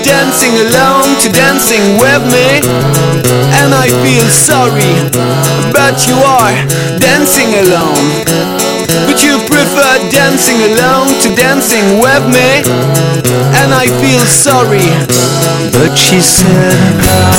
dancing alone to dancing with me, and I feel sorry, but you are dancing alone. Would you prefer dancing alone to dancing with me? And I feel sorry, but she said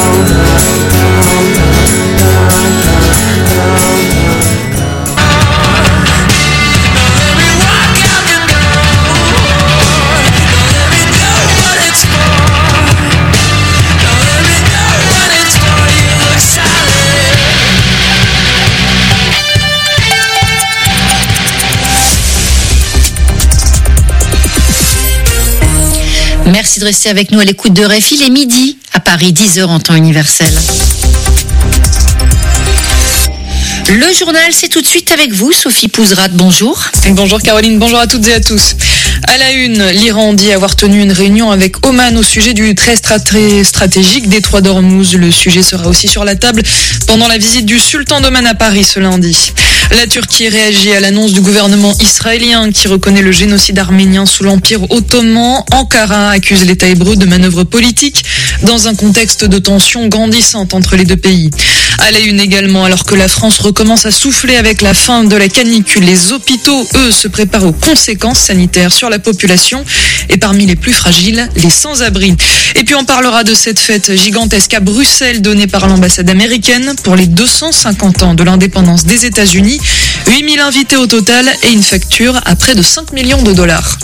Merci de rester avec nous à l'écoute de RFI. Il est midi à Paris, 10h en temps universel. Le journal, c'est tout de suite avec vous, Sophie Pouzrat. Bonjour. Bonjour Caroline, bonjour à toutes et à tous. À la une, l'Iran dit avoir tenu une réunion avec Oman au sujet du très stratégique détroit d'Ormuz. Le sujet sera aussi sur la table pendant la visite du sultan d'Oman à Paris ce lundi. La Turquie réagit à l'annonce du gouvernement israélien qui reconnaît le génocide arménien sous l'Empire ottoman. Ankara accuse l'État hébreu de manœuvres politiques dans un contexte de tensions grandissantes entre les deux pays. À la une également, alors que la France recommence à souffler avec la fin de la canicule, les hôpitaux, eux, se préparent aux conséquences sanitaires sur la population et parmi les plus fragiles, les sans-abri. Et puis on parlera de cette fête gigantesque à Bruxelles donnée par l'ambassade américaine pour les 250 ans de l'indépendance des États-Unis. 8000 invités au total et une facture à près de 5 millions de dollars.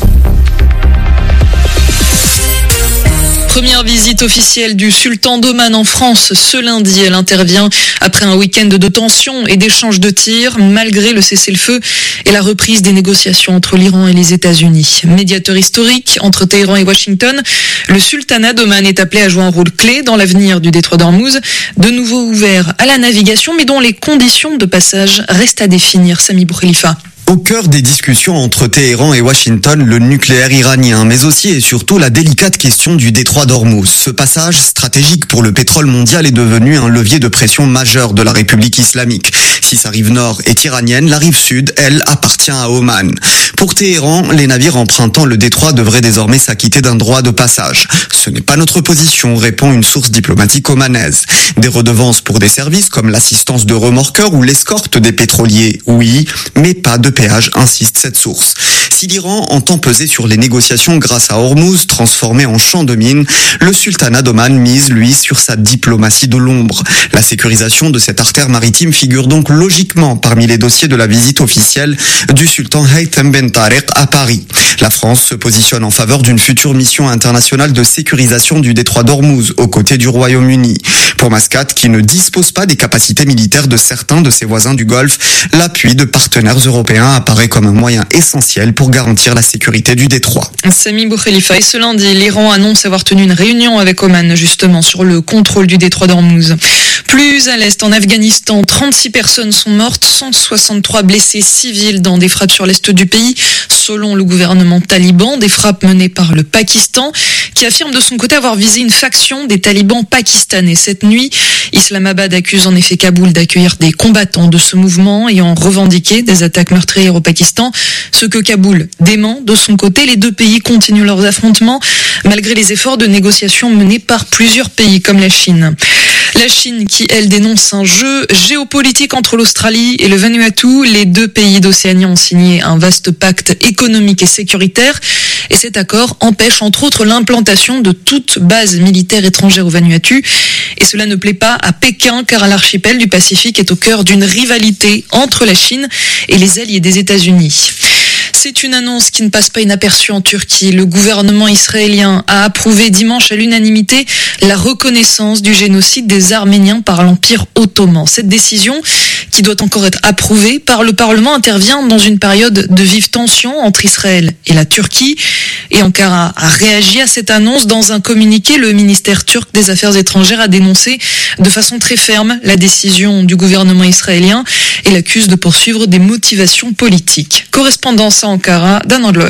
Première visite officielle du sultan d'Oman en France ce lundi. Elle intervient après un week-end de tensions et d'échanges de tirs, malgré le cessez-le-feu et la reprise des négociations entre l'Iran et les États-Unis. Médiateur historique entre Téhéran et Washington, le sultanat d'Oman est appelé à jouer un rôle clé dans l'avenir du détroit d'Ormuz, de nouveau ouvert à la navigation, mais dont les conditions de passage restent à définir. Sami Boukhelifa. Au cœur des discussions entre Téhéran et Washington, le nucléaire iranien, mais aussi et surtout la délicate question du détroit d'Ormuz. Ce passage stratégique pour le pétrole mondial est devenu un levier de pression majeur de la République islamique. Si sa rive nord est iranienne, la rive sud, elle, appartient à Oman. Pour Téhéran, les navires empruntant le détroit devraient désormais s'acquitter d'un droit de passage. Ce n'est pas notre position, répond une source diplomatique omanaise. Des redevances pour des services comme l'assistance de remorqueurs ou l'escorte des pétroliers, oui, mais pas de péage, insiste cette source. Si l'Iran entend peser sur les négociations grâce à Ormuz, transformé en champ de mine, le sultanat d'Oman mise, lui, sur sa diplomatie de l'ombre. La sécurisation de cette artère maritime figure donc logiquement parmi les dossiers de la visite officielle du sultan Haytham Ben Tariq à Paris. La France se positionne en faveur d'une future mission internationale de sécurisation du détroit d'Ormuz aux côtés du Royaume-Uni. Pour Mascate, qui ne dispose pas des capacités militaires de certains de ses voisins du Golfe, l'appui de partenaires européens apparaît comme un moyen essentiel pour garantir la sécurité du détroit. Sami Boukhelifa. Et ce lundi, l'Iran annonce avoir tenu une réunion avec Oman justement sur le contrôle du détroit d'Ormuz. Plus à l'est, en Afghanistan, 36 personnes sont mortes, 163 blessés civils dans des frappes sur l'est du pays, selon le gouvernement taliban, des frappes menées par le Pakistan, qui affirme de son côté avoir visé une faction des talibans pakistanais. Cette nuit, Islamabad accuse en effet Kaboul d'accueillir des combattants de ce mouvement ayant revendiqué des attaques meurtrières au Pakistan, ce que Kaboul dément. De son côté, les deux pays continuent leurs affrontements, malgré les efforts de négociation menés par plusieurs pays comme la Chine. La Chine qui, elle, dénonce un jeu géopolitique entre l'Australie et le Vanuatu. Les deux pays d'Océanie ont signé un vaste pacte économique et sécuritaire. Et cet accord empêche entre autres l'implantation de toute base militaire étrangère au Vanuatu. Et cela ne plaît pas à Pékin car l'archipel du Pacifique est au cœur d'une rivalité entre la Chine et les alliés des États-Unis. C'est une annonce qui ne passe pas inaperçue en Turquie. Le gouvernement israélien a approuvé dimanche à l'unanimité la reconnaissance du génocide des Arméniens par l'Empire ottoman. Cette décision, qui doit encore être approuvée par le Parlement, intervient dans une période de vive tension entre Israël et la Turquie. Et Ankara a réagi à cette annonce. Dans un communiqué, le ministère turc des Affaires étrangères a dénoncé de façon très ferme la décision du gouvernement israélien et l'accuse de poursuivre des motivations politiques. Correspondance à Ankara, Dan Handler.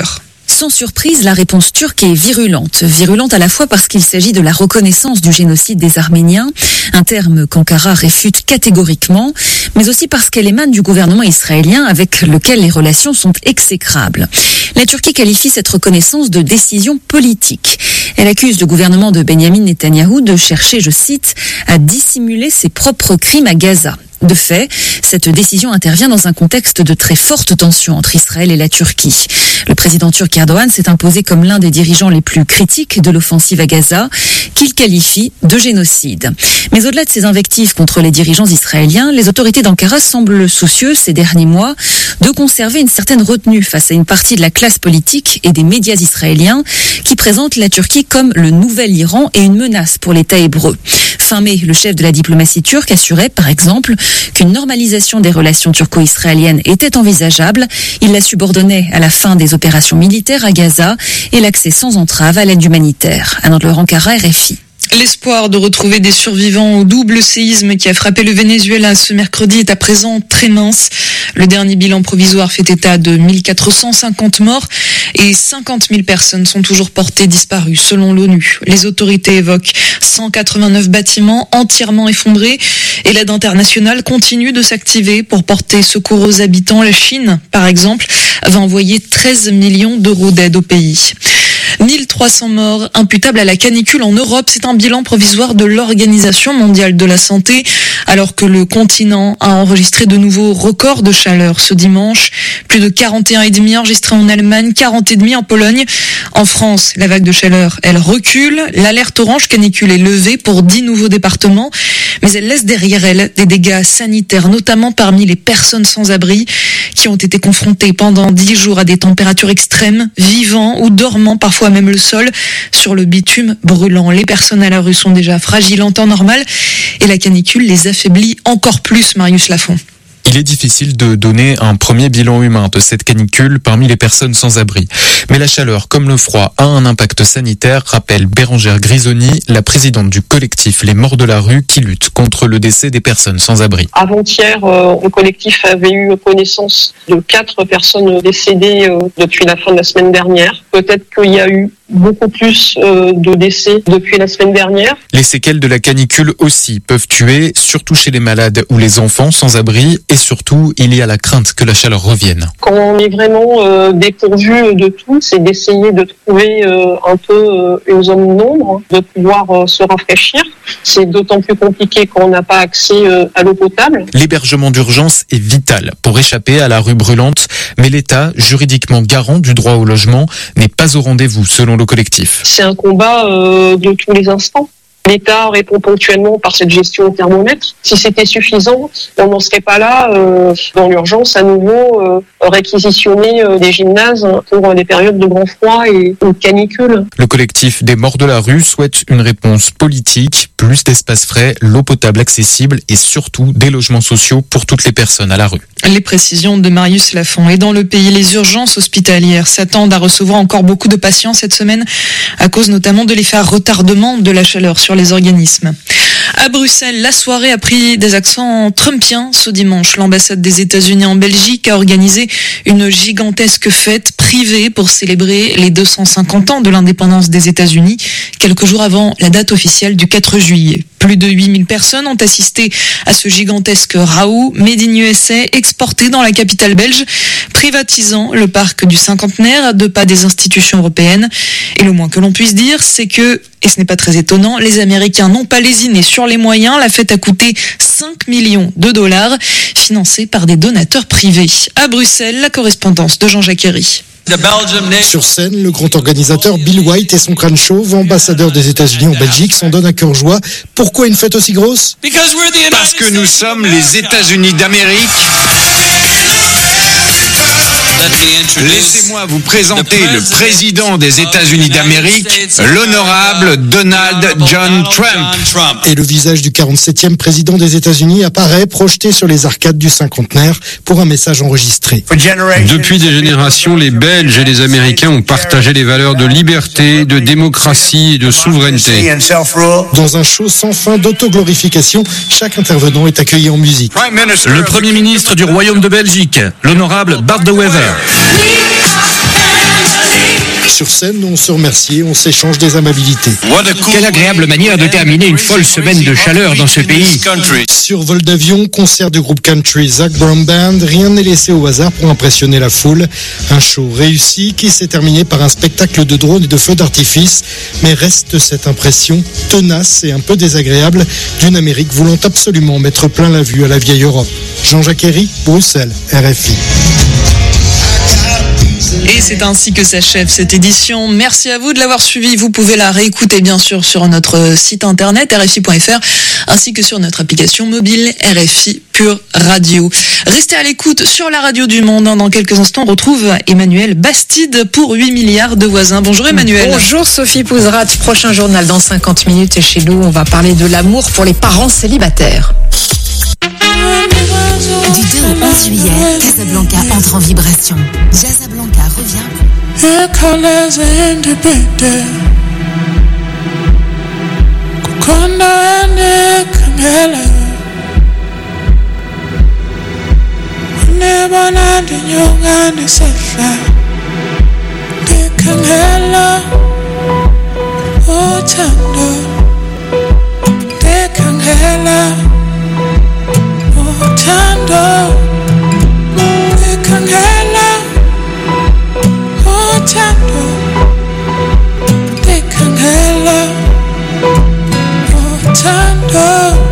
Sans surprise, la réponse turque est virulente. Virulente à la fois parce qu'il s'agit de la reconnaissance du génocide des Arméniens, un terme qu'Ankara réfute catégoriquement, mais aussi parce qu'elle émane du gouvernement israélien avec lequel les relations sont exécrables. La Turquie qualifie cette reconnaissance de décision politique. Elle accuse le gouvernement de Benyamin Netanyahou de chercher, je cite, à dissimuler ses propres crimes à Gaza. De fait, cette décision intervient dans un contexte de très forte tension entre Israël et la Turquie. Le président turc Erdogan s'est imposé comme l'un des dirigeants les plus critiques de l'offensive à Gaza, qu'il qualifie de génocide. Mais au-delà de ces invectives contre les dirigeants israéliens, les autorités d'Ankara semblent soucieuses ces derniers mois de conserver une certaine retenue face à une partie de la classe politique et des médias israéliens qui présentent la Turquie comme le nouvel Iran et une menace pour l'État hébreu. Fin mai, le chef de la diplomatie turque assurait, par exemple, qu'une normalisation des relations turco-israéliennes était envisageable. Il la subordonnait à la fin des opérations militaires à Gaza et l'accès sans entrave à l'aide humanitaire. Anne-Laure Ankara, RFI. L'espoir de retrouver des survivants au double séisme qui a frappé le Venezuela ce mercredi est à présent très mince. Le dernier bilan provisoire fait état de 1450 morts et 50 000 personnes sont toujours portées disparues selon l'ONU. Les autorités évoquent 189 bâtiments entièrement effondrés et l'aide internationale continue de s'activer pour porter secours aux habitants. La Chine, par exemple, va envoyer 13 millions d'euros d'aide au pays. 1300 morts imputables à la canicule en Europe, c'est un bilan provisoire de l'Organisation mondiale de la santé, alors que le continent a enregistré de nouveaux records de chaleur ce dimanche. Plus de 41,5 enregistrés en Allemagne, 40,5 en Pologne. En France, la vague de chaleur, elle recule. L'alerte orange canicule est levée pour 10 nouveaux départements, mais elle laisse derrière elle des dégâts sanitaires, notamment parmi les personnes sans abri qui ont été confrontées pendant 10 jours à des températures extrêmes, vivant ou dormant parfois même le sol sur le bitume brûlant. Les personnes à la rue sont déjà fragiles en temps normal et la canicule les affaiblit encore plus, Marius Lafont. Il est difficile de donner un premier bilan humain de cette canicule parmi les personnes sans abri. Mais la chaleur, comme le froid, a un impact sanitaire, rappelle Bérangère Grisoni, la présidente du collectif Les Morts de la Rue qui lutte contre le décès des personnes sans abri. Avant-hier, le collectif avait eu connaissance de 4 personnes décédées depuis la fin de la semaine dernière. Peut-être qu'il y a eu beaucoup plus de décès depuis la semaine dernière. Les séquelles de la canicule aussi peuvent tuer, surtout chez les malades ou les enfants sans abri, et surtout, il y a la crainte que la chaleur revienne. Quand on est vraiment dépourvu de tout, c'est d'essayer de trouver un peu une zone d'ombre, de pouvoir se rafraîchir. C'est d'autant plus compliqué quand on n'a pas accès à l'eau potable. L'hébergement d'urgence est vital pour échapper à la rue brûlante, mais l'État, juridiquement garant du droit au logement, n'est pas au rendez-vous selon le collectif. C'est un combat de tous les instants. L'État répond ponctuellement par cette gestion au thermomètre. Si c'était suffisant, on n'en serait pas là dans l'urgence à nouveau réquisitionner des gymnases pour des périodes de grand froid et de canicule. Le collectif des Morts de la Rue souhaite une réponse politique, plus d'espaces frais, l'eau potable accessible et surtout des logements sociaux pour toutes les personnes à la rue. Les précisions de Marius Lafont. Et dans le pays, les urgences hospitalières s'attendent à recevoir encore beaucoup de patients cette semaine à cause notamment de l'effet retardement de la chaleur sur les organismes. À Bruxelles, la soirée a pris des accents trumpiens ce dimanche. L'ambassade des États-Unis en Belgique a organisé une gigantesque fête privée pour célébrer les 250 ans de l'indépendance des États-Unis, quelques jours avant la date officielle du 4 juillet. Plus de 8000 personnes ont assisté à ce gigantesque raout Made in USA exporté dans la capitale belge, privatisant le parc du cinquantenaire à 2 pas des institutions européennes. Et le moins que l'on puisse dire, c'est que, et ce n'est pas très étonnant, les Américains n'ont pas lésiné sur les moyens. La fête a coûté 5 millions de dollars, financée par des donateurs privés. À Bruxelles, la correspondance de Jean-Jacques Herry. Sur scène, le grand organisateur Bill White et son crâne chauve, ambassadeur des États-Unis en Belgique, s'en donnent à cœur joie. Pourquoi une fête aussi grosse ? Parce que nous sommes les États-Unis d'Amérique. Laissez-moi vous présenter le président des États-Unis d'Amérique, l'honorable Donald John Trump. Et le visage du 47e président des États-Unis apparaît projeté sur les arcades du cinquantenaire pour un message enregistré. Depuis des générations, les Belges et les Américains ont partagé les valeurs de liberté, de démocratie et de souveraineté. Dans un show sans fin d'autoglorification, chaque intervenant est accueilli en musique. Le Premier ministre du Royaume de Belgique, l'honorable Bart de Wever. sur scène, on se remercie, on s'échange des amabilités. Quelle agréable manière de terminer une folle semaine de chaleur dans ce pays. Sur vol d'avion, concert du groupe country Zac Brown Band, rien n'est laissé au hasard pour impressionner la foule. Un show réussi qui s'est terminé par un spectacle de drones et de feux d'artifice, mais reste cette impression tenace et un peu désagréable d'une Amérique voulant absolument mettre plein la vue à la vieille Europe. Jean-Jacques Herry, Bruxelles, RFI. Et c'est ainsi que s'achève cette édition. Merci à vous de l'avoir suivi. Vous pouvez la réécouter bien sûr sur notre site internet rfi.fr ainsi que sur notre application mobile RFI Pure Radio. Restez à l'écoute sur la radio du monde. Dans quelques instants, on retrouve Emmanuel Bastide pour 8 milliards de voisins. Bonjour Emmanuel. Bonjour Sophie Pouzrat. Prochain journal dans 50 minutes et chez nous, on va parler de l'amour pour les parents célibataires. Du 2 au 11 juillet, Casablanca entre en vibration. Casablanca revient. Tando, Ekangela, oh Tando, Ekangela, oh Tando.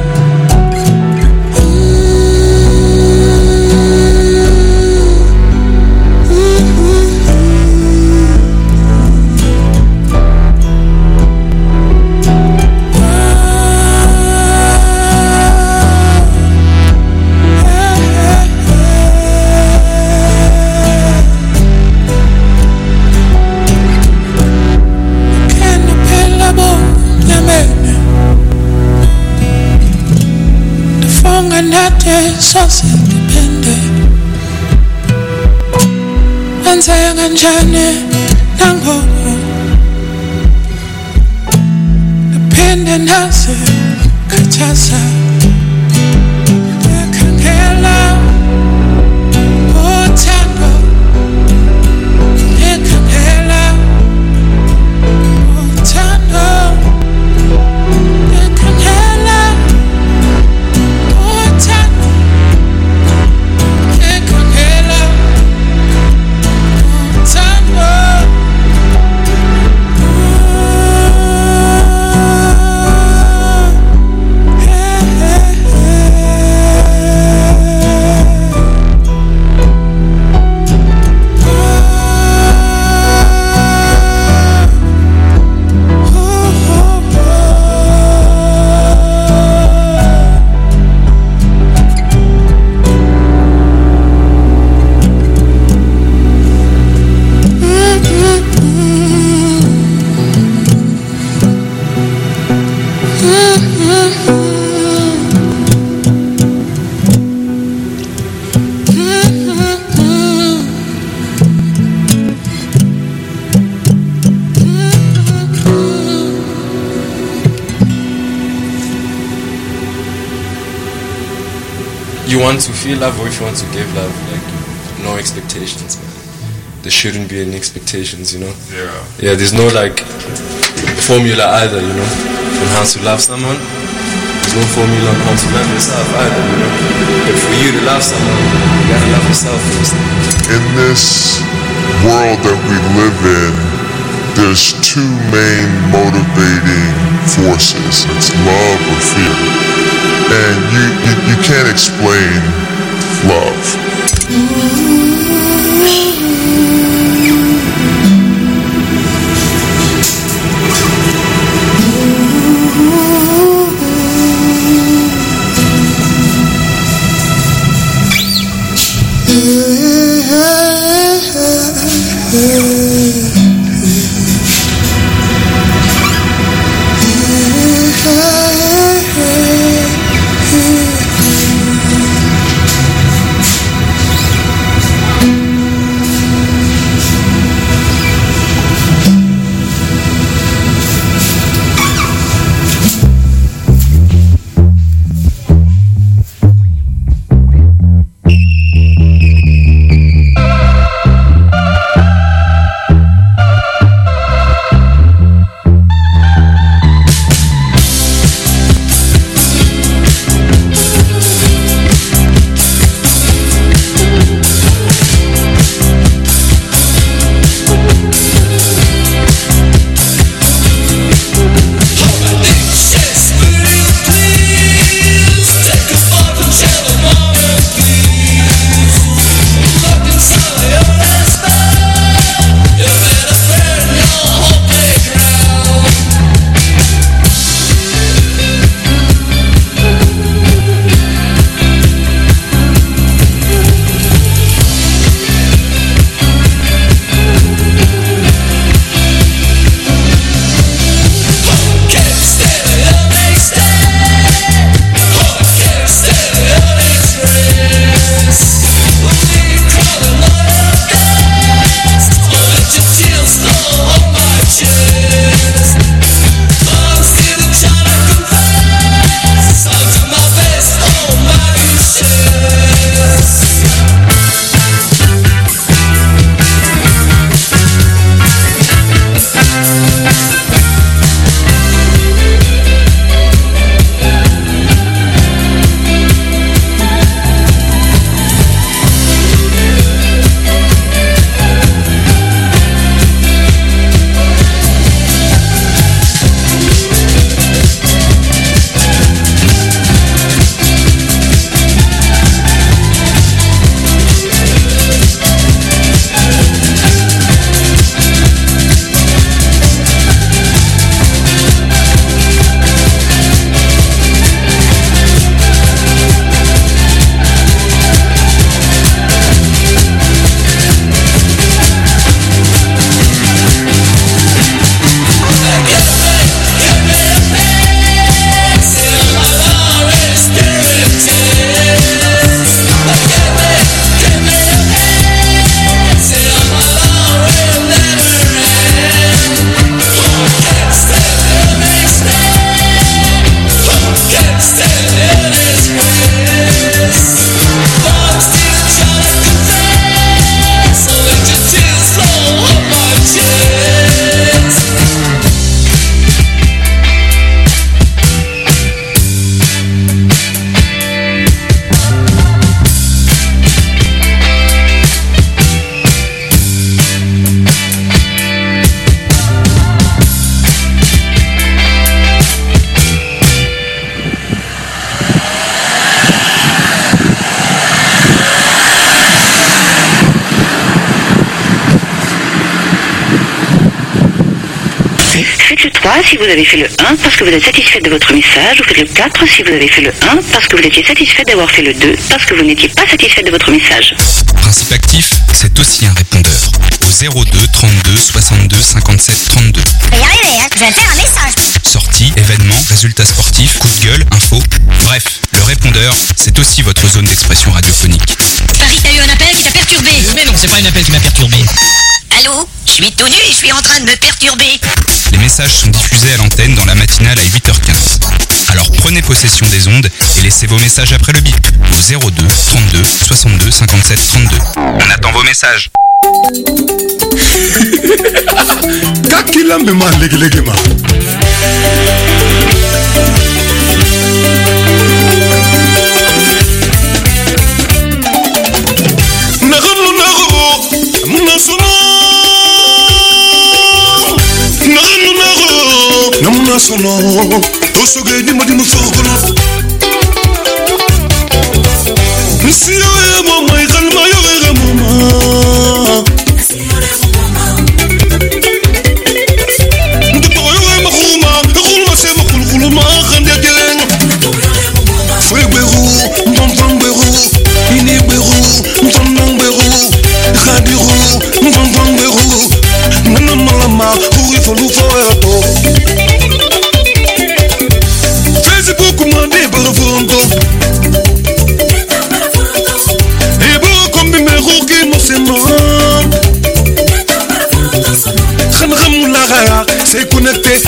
Sos independent Ansaya kanjani nangoku Naphinde nase khathasa Ekhangela uthando Ekhangela uthando Ekhangela uthando You want to feel love, or if you want to give love, like no expectations, man. There shouldn't be any expectations, you know. Yeah. There's no like formula either, you know, on how to love someone. There's no formula on how to love yourself either, you know. But for you to love someone, you gotta love yourself first. In this world that we live in, there's two main motivating forces. It's love or fear. And you can't explain love. 3 si vous avez fait le 1 parce que vous êtes satisfait de votre message. Vous faites le 4 si vous avez fait le 1 parce que vous étiez satisfait d'avoir fait le 2 parce que vous n'étiez pas satisfait de votre message. Principe actif, c'est aussi un répondeur. Au 02 32 62 57 32. Je vais y arriver, hein. Je vais faire un message. Sorties, événements, résultats sportifs, coup de gueule, infos. Bref, le répondeur, c'est aussi votre zone d'expression radiophonique. Paris, t'as eu un appel qui t'a perturbé. Mais non, c'est pas un appel qui m'a perturbé. Allô? Je suis tout nu et je suis en train de me perturber. Les messages sont diffusés à l'antenne dans la matinale à 8h15. Alors prenez possession des ondes et laissez vos messages après le bip. Au 02 32 62 57 32. On attend vos messages. Kakila mema lege ma. Nagano nago munasono. Nagano nago namunasono. Tosoge di madi musokono. Misiyo e mama ikalma yo e mama. Facebook mande barvondo ebo kombi mero ki mosema khan la gaya c'est connecté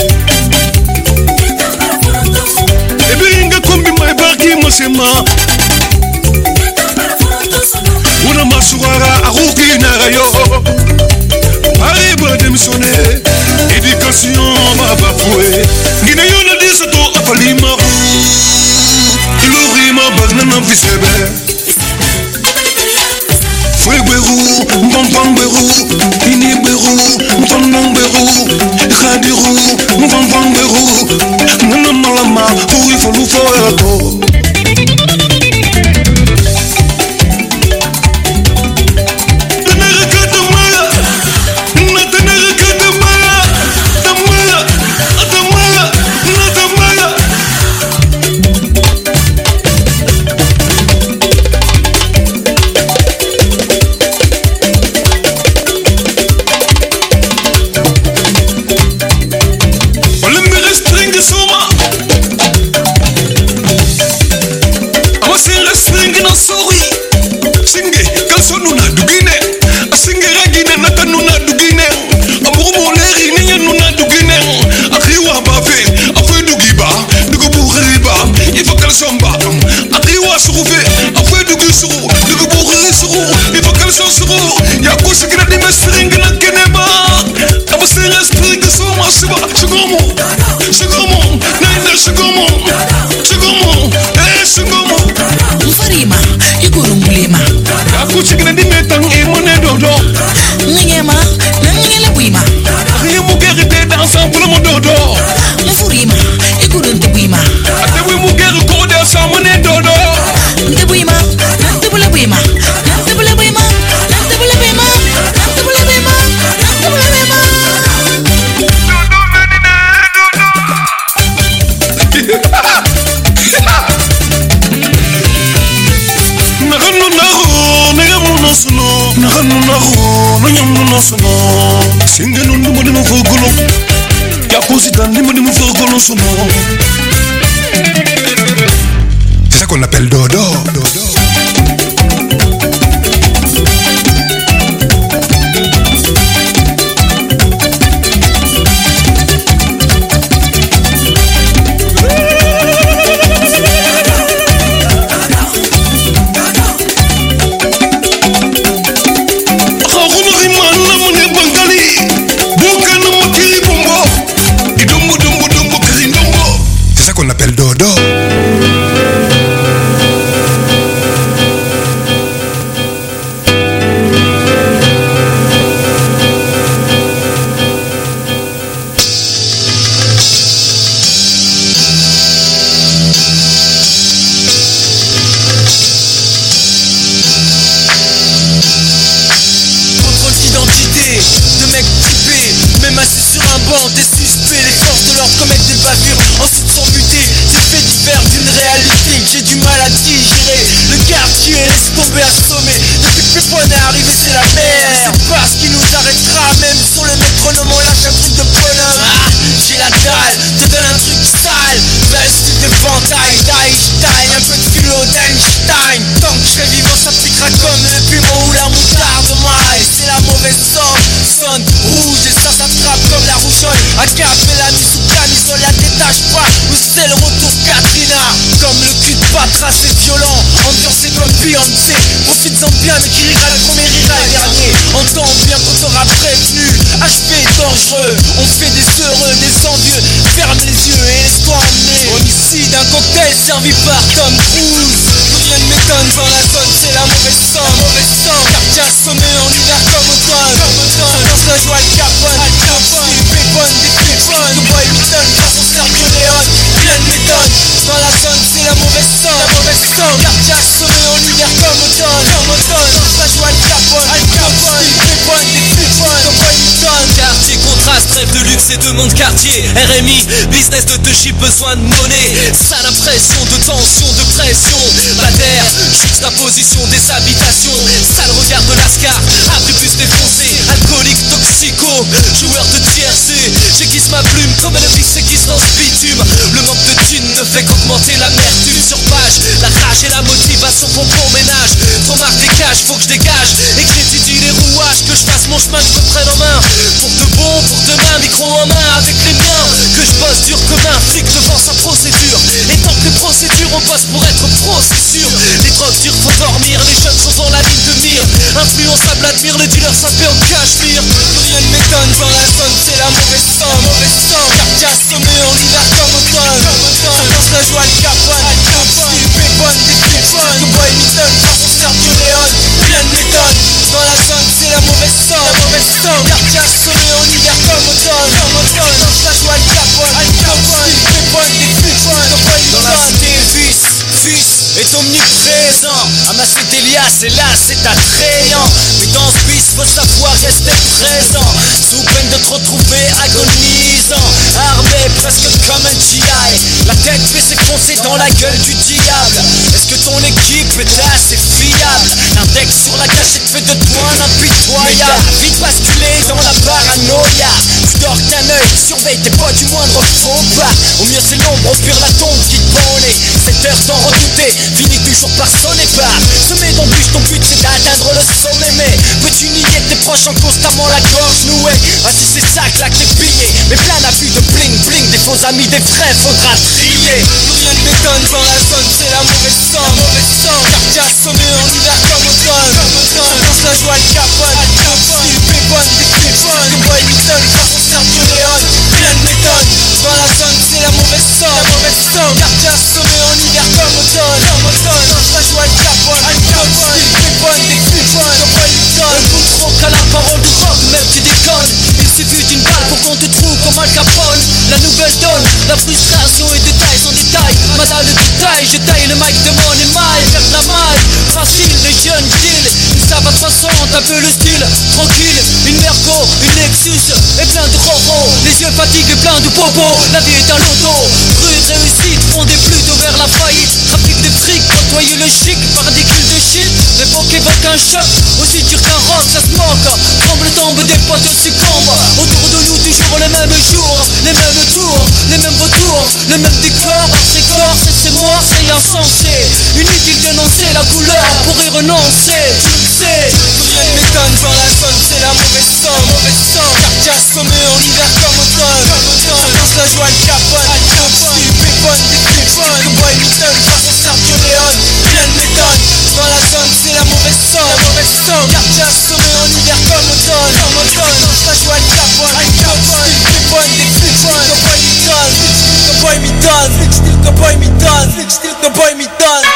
ebe inga kombi mai barki mosema una masuara aruki na gayo arrive démissionner éducation ma bafoué ngine yona disato afalima ilurima bagnana visebe fweberu mbambamberu iniberu mbambamberu khadiru mbambamberu nana malama uri folu foyato C'est ça qu'on appelle dodo. bien mais qui rira le premier rira le dernier. Entends bien qu'on t'aura prévenu, HP est dangereux. On fait des heureux, des envieux. Ferme les yeux et laisse-toi emmener. Homicide, un cocktail servi par Tom Cruise. Rien ne m'étonne dans la zone, c'est la mauvaise sang. Quartier assommé en hiver comme automne. Danse la joie, le Capone. Style Pépone, des Pépone. Le boy Milton, façon Sergio Leone. Rien ne m'étonne, dans la zone c'est la mauvaise sang. Quartier assommé en hiver comme automne. Danse la joie, le Capone. Style Pépone, des Pépone. Le boy Milton. Quartier contraste, rêve de luxe et de monde quartier. RMI, business de deux chiffres, besoin de monnaie. Sale impression de tension, de pression. Bataire, juste la position des habitations. Sale regard de Lascar, abri plus défoncé. Alcoolique, toxico, joueur de tiercé. J'aiguise ma plume comme le vice s'aiguise dans ce bitume. Le manque de thunes ne fait qu'augmenter l'amertume. Sur page, la rage et la motivation font bon ménage. Trop marque des cages, faut que je dégage. Et que j'étudie les rouages, que je fasse mon chemin, que je me prenne en main. Pour de bon, pour demain, micro en main avec les miens. Que je bosse dur comme un flic devant sa procédure. Et tant que les procédures, on bosse pour être pro, c'est sûr. Les drogues dures font dormir, les jeunes sont dans la ligne de mire. Influençable admire, le dealer sapé en cachemire. Rien ne m'étonne dans la zone, c'est la mauvaise sang. Quartier assommé en hiver comme automne. Danse la joie, le Capone. Style Pépone, des Pépone. Le boy Milton, façon Sergio Leone. Rien ne m'étonne, dans la zone c'est la mauvaise sang. Quartier assommé en hiver comme automne. Danse la joie, le Capone. Style Pépone, des Pépone. Le boy Milton. Dans la cité, fils est omniprésent. Amasser des liasses, et là c'est attrayant. Mais dans ce bis, faut savoir rester présent. Sous peine de te retrouver agonisant. Armé presque comme un GI. La tête fait s'enfoncer dans la gueule du diable. Est-ce que ton équipe est assez fiable? L'index sur la cachette fait de toi un impitoyable. Vite basculé dans la paranoïa. Tu dors qu'un œil, surveille tes pas du moindre faux pas. Au mieux c'est l'ombre, au pire la tombe qui te bonnet. 7 heures sans redouter, fini toujours par sonner pas. Semer d'embûches, ton but c'est d'atteindre le sommet. Mais peux-tu nier tes proches en constamment la gorge nouée? Ah si c'est ça, claque tes billets. Mais plein d'afflux de bling bling, des faux amis, des vrais, faudra trier. Rien ne m'étonne dans la zone, c'est la mauvaise sang. Quartier assommé en hiver comme automne. Danse la joie, le Capone. Style Pépone, des Pépone. Le boy Milton, façon Sergio Leone. Rien ne m'étonne, dans la zone c'est la mauvaise sang. Quartier assommé en hiver comme automne. Danse la joie, le Capone. Style Pépone, des Pépone. Le boy Milton. Le bout trop qu'à la parole du rock, même tu déconnes. Il suffit d'une balle pour qu'on te trouve comme Al Capone. La nouvelle donne, la frustration et détail sans détail. Madame le détail, je taille le mic de mon émail. Faire de la maille, facile, les jeunes deal. Ils savent à 60, un peu le style. Tranquille, une Merco, une Lexus et plein de roros. Les yeux fatigués, plein de popo. La vie est un loto. Rude réussite, fondée plutôt vers la faillite. Trafic de fric, nettoyer le chic par des kills de shit. L'époque évoque un choc, aussi dur qu'un rock, ça se manque. Tremble tombe, des potes succombent. Autour de nous toujours les mêmes jours, les mêmes tours, les mêmes retours, le même décor. C'est corps, c'est mort, c'est insensé. Inutile d'énoncer la couleur pour y renoncer. Tu le sais, rien ne m'étonne dans la zone, c'est la mauvaise sang. Quartier assommé en hiver comme automne. Danse la joie, le Capone. Style Pépone, des Pépone. Le boy Milton, façon Sergio Leone. Rien ne m'étonne, dans la zone c'est la mauvaise sang. Quartier assommé en hiver comme automne. Danse la joie, le Capone. Style Pépone, des Pépone. Le boy Milton. The boy Milton. The boy Milton.